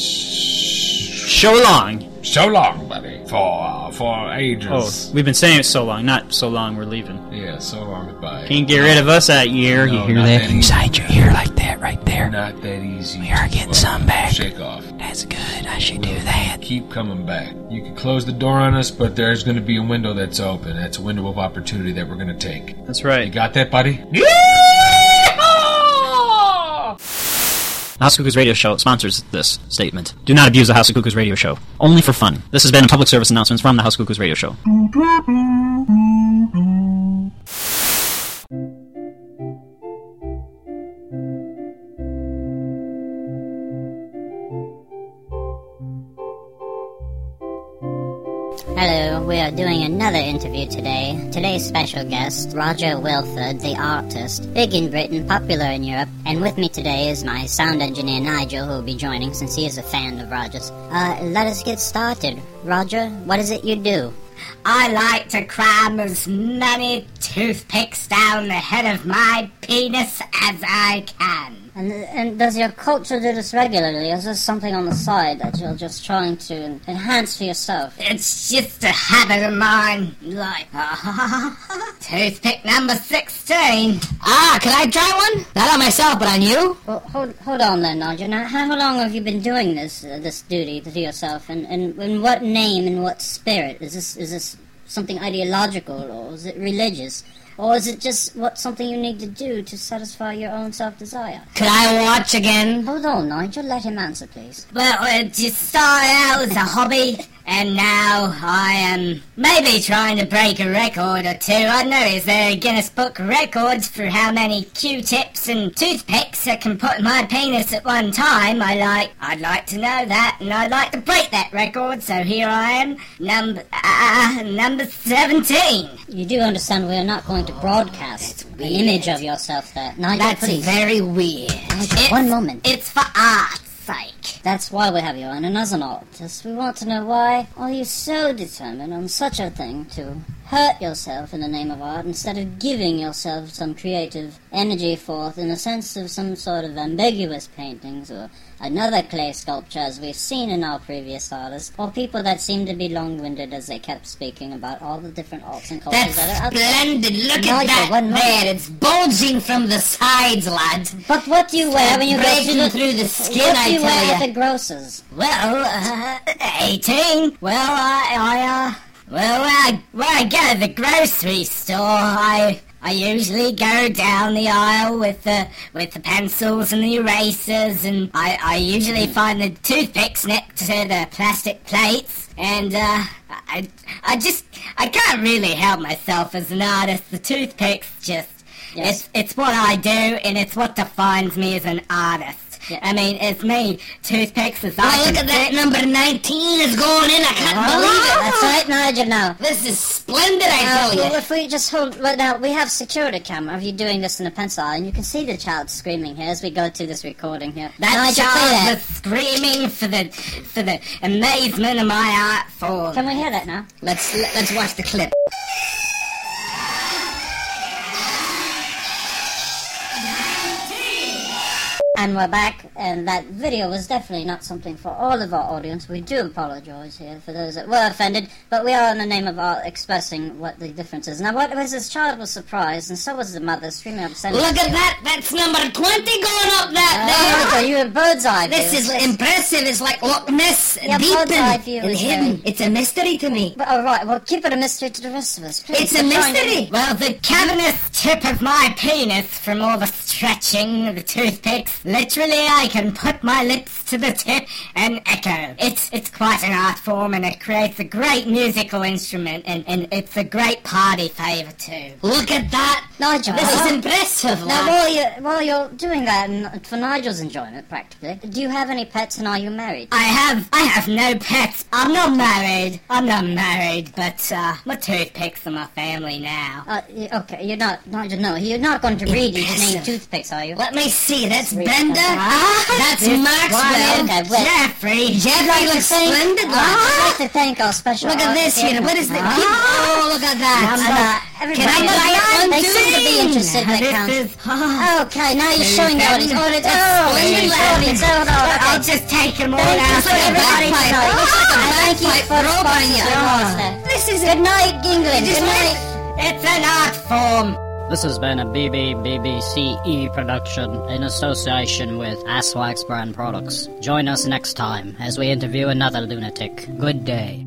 So long. so long, buddy. For uh, for ages. Oh, we've been saying it so long. Not so long we're leaving. Yeah, so long goodbye. Can't get rid of us that year. No, you hear not that? that easy. Inside your ear like that right there. Not that easy. We are getting some back. Shake off. That's good. I should do that. Keep coming back. You can close the door on us, but there's going to be a window that's open. That's a window of opportunity that we're going to take. That's right. You got that, buddy? The House of Cuckoos radio show sponsors this statement. Do not abuse the House of Cuckoos radio show. Only for fun. This has been a public service announcement from the House of Cuckoos radio show. Hello, we are doing another interview today. Today's special guest, Roger Wilford, the artist, big in Britain, popular in Europe, and with me today is my sound engineer Nigel, who will be joining since he is a fan of Roger's. Uh, let us get started. Roger, what is it you do? I like to cram as many toothpicks down the head of my penis as I can. And, and does your culture do this regularly? Is this something on the side that you're just trying to enhance for yourself? It's just a habit of mine. Like, toothpick number sixteen. Ah, can I try one? Not on myself, but on you? Well, hold, hold on then, Nigel. Now, how long have you been doing this uh, this duty to yourself? And, and in what name and what spirit? Is this is this something ideological, or is it religious? Or is it just what something you need to do to satisfy your own self-desire? Could I watch again? Hold on, Nigel. Let him answer, please. Well, it just started out as a hobby, and now I am maybe trying to break a record or two. I don't know, is there a Guinness Book of Records for how many Q-tips and toothpicks I can put in my penis at one time? I like, I'd like to know that, and I'd like to break that record, so here I am, number, uh, number seventeen. You do understand we are not going to broadcast an image of yourself there. Nigel, That's please. very weird. Nigel, It's- one moment. It's for art's sake. That's why we have you on, and as an artist, we want to know why are you so determined on such a thing to hurt yourself in the name of art instead of giving yourself some creative energy forth in the sense of some sort of ambiguous paintings or another clay sculpture as we've seen in our previous artists, or people that seem to be long-winded as they kept speaking about all the different arts and cultures That's that are out there. splendid. Look Nigel, at that one moment. there. It's bulging from the sides, lad. But what do you wear when you go Breaking to the, through the skin, what I do you tell wear ya. at the grocers? Well, uh, eighteen. Well, I, I, uh, well, when I, when I go to the grocery store, I, I usually go down the aisle with the, with the pencils and the erasers, and I, I usually find the toothpicks next to the plastic plates, and, uh, I, I just, I can't really help myself as an artist. The toothpicks just, Yes. it's, it's what I do, and it's what defines me as an artist. I mean, it's me. Toothpicks is Well, look at that number nineteen is going in. I can't believe it. That's right, Nigel, now. This is splendid, I Now, tell you. well, if we just hold... Well, now, we have security camera of you doing this in a pencil, and you can see the child screaming here as we go through this recording here. That Nigel, play child that. was screaming for the for the amazement of my art form. Can we hear that now? Let's let's watch the clip. And we're back, and that video was definitely not something for all of our audience. We do apologize here for those that were offended, but we are in the name of our expressing what the difference is. Now, what was this child was surprised, and so was the mother, screaming upset. Look at that! That's number twenty going up that Oh, there! you have bird's eye view. This is impressive. It's like Loch Ness, Yeah, deep bird's eye and, view and is hidden. very- It's a mystery to me. But, all right, well, keep it a mystery to the rest of us, please. It's a We're trying to- mystery. Well, the cavernous tip of my penis from all the stretching of the toothpicks. Literally, I can put my lips to the tip and echo. It's it's quite an art form, and it creates a great musical instrument, and, and it's a great party favour too. Look at that, Nigel. This uh, is impressive. Now, lad. while you're, while you're doing that, and for Nigel's enjoyment, practically, do you have any pets, and are you married? I have I have no pets. I'm not married. I'm not married, but uh, my toothpicks are my family now. Uh, y- okay, you're not, Nigel, no, you're not going to read each name Impressive. toothpicks, are you? Let me see. That's Read Bender. them. Ah, That's this Maxwell. one. Okay, well, Jeffrey. I'd Jeffrey like to looks thank- splendid. I'd lad. like to thank our special Look at this artist here. What is that? Ah. Oh, look at that. And, uh, everybody, Can I buy it one they too? seem to be interested. They This count. is- Okay, now you're showing the audience. Oh, it's, That's oh, splendid, it's lad. audience. Oh, no, okay. I'll just take them all Thank you out. for everybody Bagpipe. tonight. Looks like a And thank you bagpipe for throw by sponsoring you. us there. This is Good night, England. It is Good night. It's an art form. This has been a B B B B C E production in association with Asswax Brand Products. Join us next time as we interview another lunatic. Good day.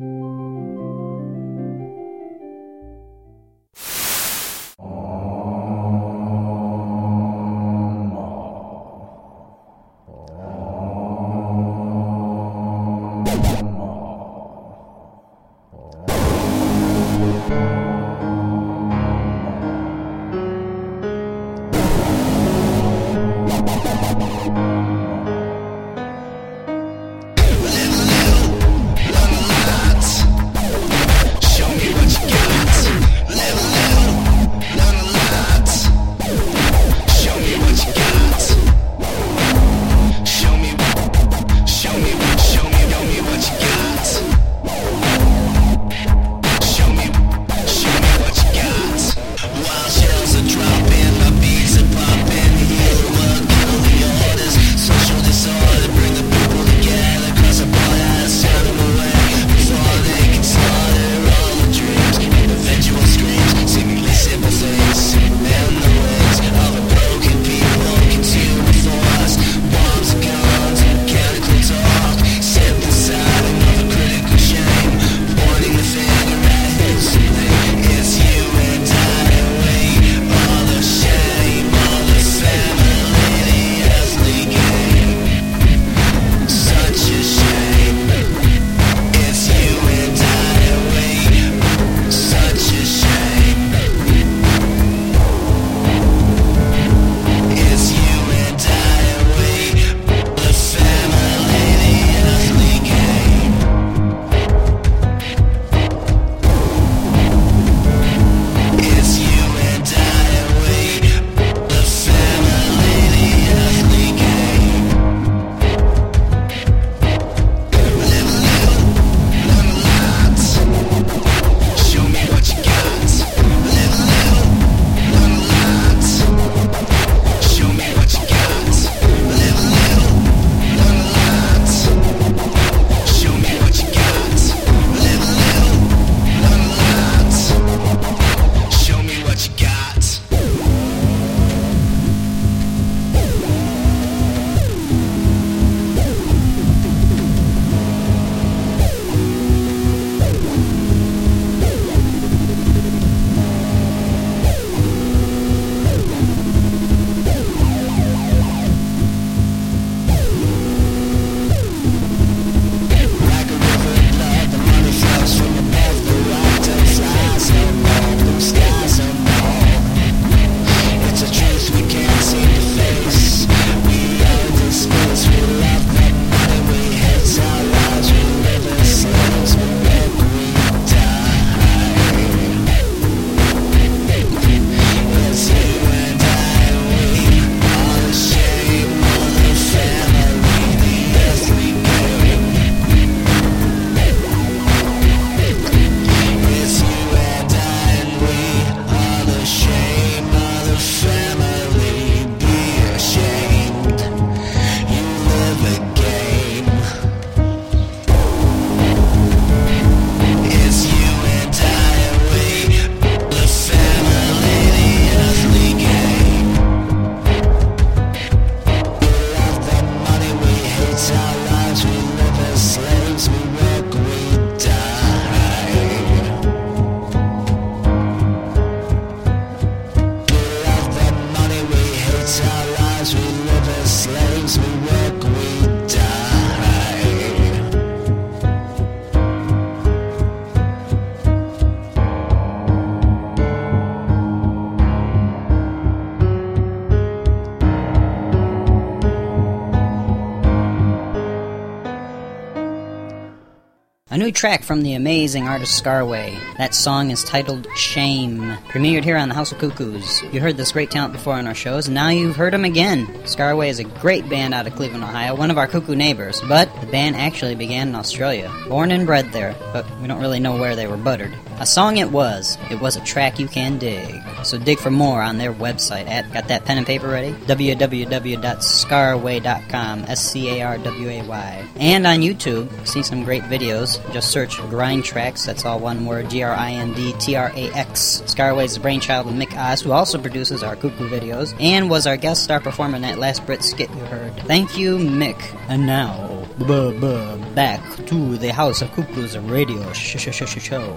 A new track from the amazing artist Scarway. That song is titled Shame. Premiered here on the House of Cuckoos. You heard this great talent before on our shows, and now you've heard him again. Scarway is a great band out of Cleveland, Ohio, one of our cuckoo neighbors, but the band actually began in Australia. Born and bred there, but we don't really know where they were buttered. A song it was. It was a track you can dig. So dig for more on their website at, got that pen and paper ready? w w w dot scarway dot com, S C A R W A Y. And on YouTube, see some great videos. Just search Grind Tracks, that's all one word, G R I N D T R A X. Scarway's the brainchild of Mick Oz, who also produces our cuckoo videos, and was our guest star performer in that last Brit skit you heard. Thank you, Mick. And now, buh-buh, back to the House of Cuckoos radio sh-sh-sh-show.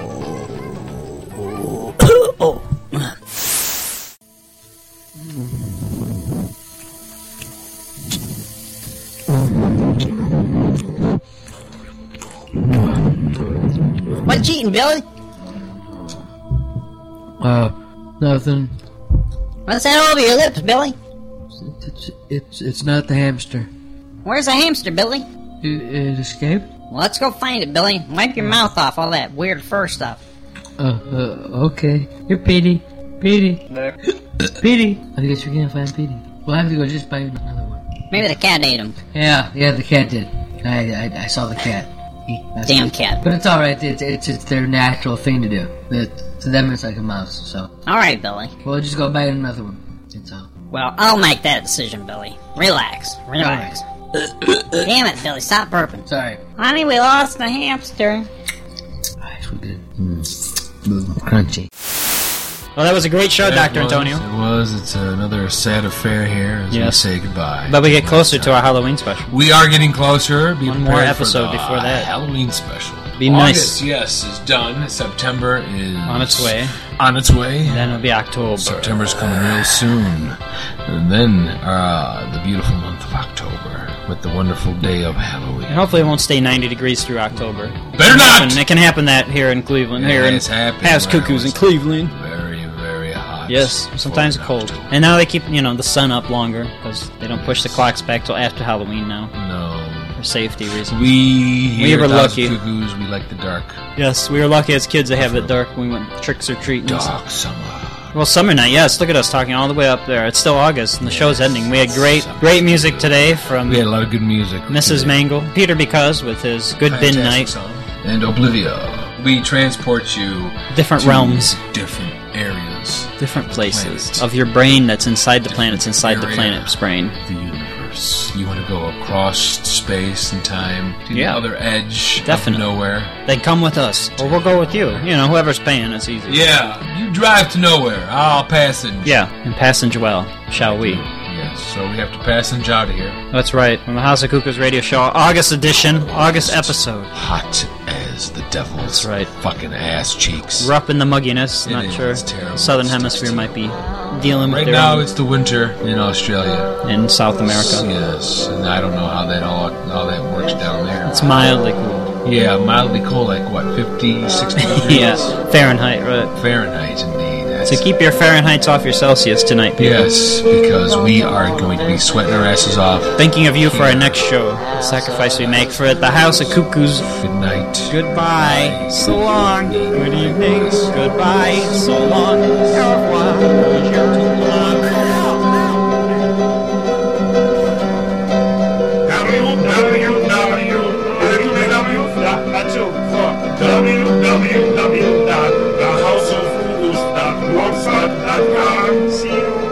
Oh. What you eating, Billy? Uh, nothing. What's that over your lips, Billy? It's it's it's not the hamster. Where's the hamster, Billy? It, it escaped. Well, let's go find it, Billy. Wipe your mouth off all that weird fur stuff. Uh, uh okay. Here, Petey. Petey. Petey. I guess we can't find Petey. We'll have to go just buy another one. Maybe the cat ate him. Yeah, yeah, the cat did. I I, I saw the cat. He, Damn cat. But it's alright, it's, it's it's their natural thing to do. It, to them it's like a mouse, so. Alright, Billy. We'll just go buy another one. That's all. Well, I'll make that decision, Billy. Relax. Relax. Damn it, Billy, stop burping. Sorry. Honey, we lost the hamster. Alright, we're good. Mm. Crunchy. Well, that was a great show, That Doctor was, Antonio. It was. It's another sad affair here as Yes. we say goodbye. But we get closer to our Halloween special. We are getting closer. Be One more prepared episode for the before that. Halloween special. Be August, nice. yes, is done. September is On its way. On its way. Then it'll be October. September's coming real soon. And then uh, the beautiful month of October with the wonderful day of Halloween. And hopefully it won't stay ninety degrees through October. Better not! It can happen that here in Cleveland. Yeah, here in it's happening House where Cuckoos in it's Cleveland. Very, very hot. Yes, sometimes cold. And now they keep, you know, the sun up longer because they don't push the clocks back till after Halloween now. No. For safety reasons. We here we were at House of lucky. Cuckoos, we like the dark. Yes, we were lucky as kids to have it dark when we went tricks or treating. Dark summer. Well, summer night, yes. Look at us talking all the way up there. It's still August, and the show's ending. We had great, great music today from We had a lot of good music. Missus today. Mangle, Peter Because with his Good Bin Fantastic Night, song. And Oblivia. We transport you different to realms, different areas, different places planets. of your brain that's inside the planets, inside the area. planet's brain. The universe. You want to go across space and time to Yeah. the other edge Definitely. of nowhere. Then come with us, or we'll go with you. You know, whoever's paying, it's easy. Yeah, you drive to nowhere. I'll passage. Yeah, and passage well, shall we? Yes, so we have to passage out of here. That's right. From the House of Cuckoos radio show, August edition, August episode. Hot as the devil's That's right. fucking ass cheeks. We're up in the mugginess. It Not is, sure. it's terrible. The Southern Hemisphere might be dealing with Right their now, own- it's the winter in Australia. in South America. Yes, and I don't know how that all how that works down there. It's mildly cool. Yeah, mildly cold, like what, fifty, sixty degrees? Yeah, Fahrenheit, right. Fahrenheit, indeed. That's So keep your Fahrenheits off your Celsius tonight, people. Yes, because we are going to be sweating our asses off. Thinking of you for our next show. The sacrifice we make for it. The House of Cuckoos. Good night. Goodbye. So long. Good evening. Goodbye. So long. Au revoir. Bonjour tout le monde. w w w dot the house of cuckoos dot blogspot dot com. See you